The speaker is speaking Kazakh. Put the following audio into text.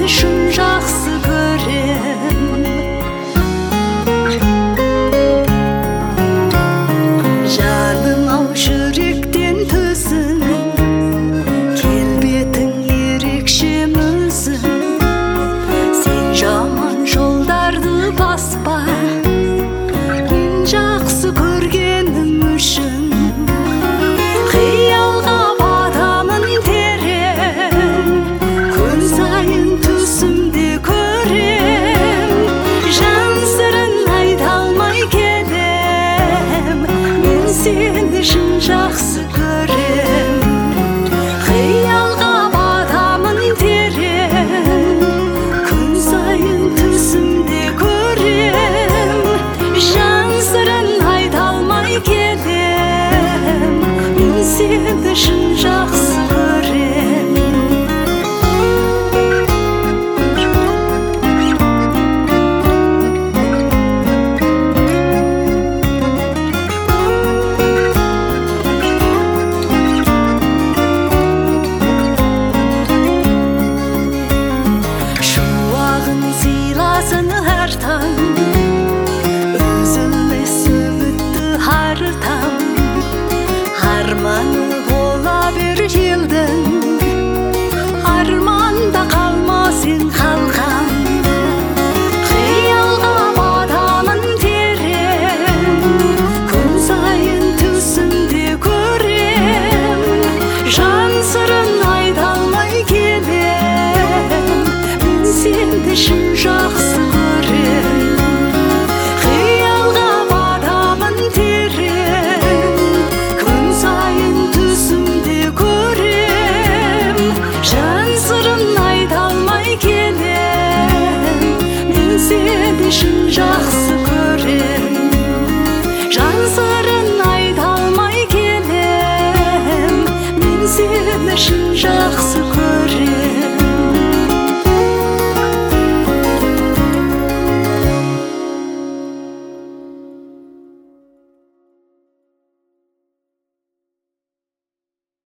seni şun жақсы көрем. Жаным ау жүректен төзім, келбетің ерекше мүзім. Сен жаман жолдарды баспа, мен жақсы көргенім үшін. Қиялға батамын терең, күн сайын түсімде көрем. Жан сырын айта алмай келем, мен сені шын жақсы көрем. Қиялға батамын терең, күн сайын түсімде көрем. Жан сырын айта алмай келем, мен сені шын жақсы көрем. Шуағын сыйласын әр таң, үзілмес үмітті әр таң. Арманы бола бер елдің, арманда қалма сен қалқан. Қиялға батамын терең, күн сайын түсімде көрем. Жан сырын айта алмай келем, мен сені шын жақсы көрем. Қиялға батамын терең, күн сайын түсімде көрем. Жан сырын айта алмай келем, мен сені шын жақсы